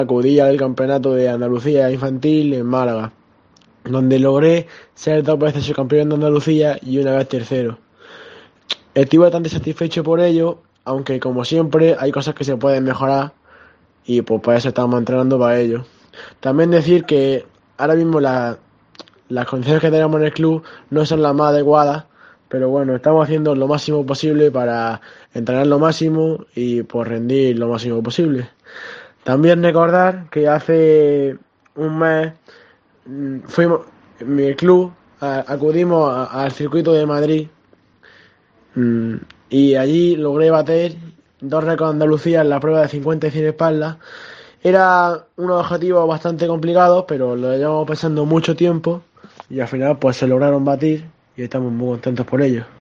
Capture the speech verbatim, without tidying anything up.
acudí al campeonato de Andalucía infantil en Málaga, donde logré ser dos veces subcampeón de Andalucía y una vez tercero. Estoy bastante satisfecho por ello, aunque como siempre hay cosas que se pueden mejorar y pues para eso estamos entrenando para ello. También decir que ahora mismo la, las condiciones que tenemos en el club no son las más adecuadas, pero bueno, estamos haciendo lo máximo posible para entrenar lo máximo y pues rendir lo máximo posible. También recordar que hace un mes mm, fuimos, mi club, a- acudimos a- al circuito de Madrid mm, y allí logré bater dos récords de Andalucía en la prueba de cincuenta y cien espaldas. Era unos objetivos bastante complicados, pero lo llevamos pensando mucho tiempo y al final pues se lograron batir y estamos muy contentos por ello.